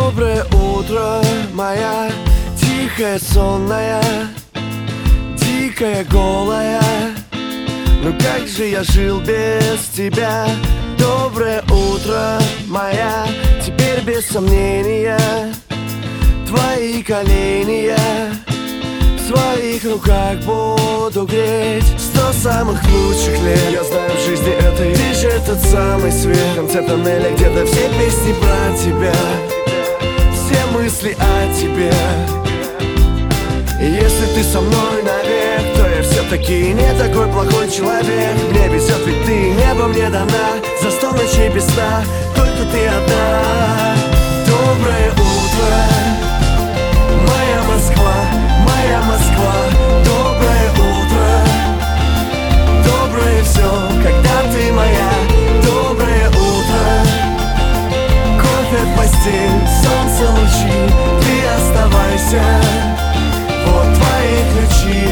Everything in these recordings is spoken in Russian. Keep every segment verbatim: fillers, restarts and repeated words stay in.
Доброе утро, моя тихая, сонная, дикая, голая. Ну как же я жил без тебя? Доброе утро, моя, теперь без сомнения. Твои колени я в своих руках буду греть. Сто самых лучших лет я знаю в жизни этой. Ты же тот самый свет в конце тоннеля, где-то все песни про тебя, все мысли о тебе. И если ты со мной навек, то я все-таки не такой плохой человек. Мне везет, ведь ты небо мне дана. За сто ночей без сна только ты одна. Доброе утро, моя Москва, моя Москва. Доброе утро, доброе все, когда ты моя. Доброе утро, кофе в постель, солнце лучи. Ты оставайся, вот твои ключи.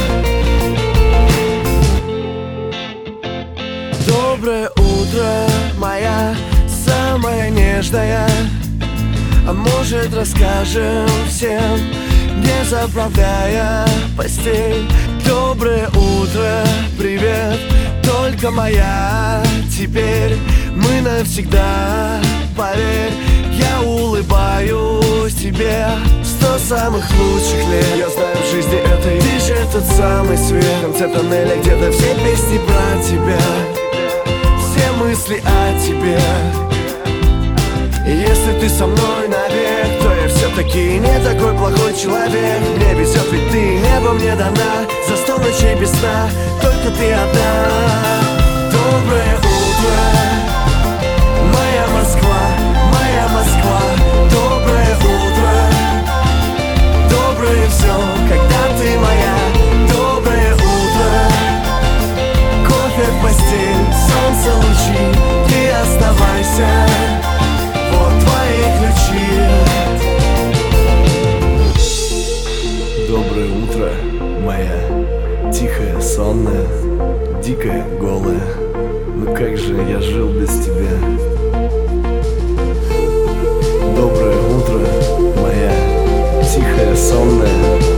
Доброе утро, моя самая нежная. А может, расскажем всем, не заправляя постель. Доброе утро, привет, только моя. Теперь мы навсегда, поверь, я улыбаюсь тебе. Сто самых лучших лет я знаю в жизни этой. Ты же тот самый свет в конце тоннеля, где-то все песни про тебя, все мысли о тебе. И если ты со мной навек, то я все-таки не такой плохой человек. Мне везет, ведь ты небо мне дана. За сто ночей без сна только ты одна. Доброе утро, моя Москва, моя Москва. Доброе утро, доброе все, когда ты моя. Доброе утро, кофе в постель, солнце лучи. Ты оставайся, вот твои ключи. Доброе утро, моя тихая, сонная, дикая, голая. Ну как же я жил без тебя? Доброе утро, моя тихая, сонная,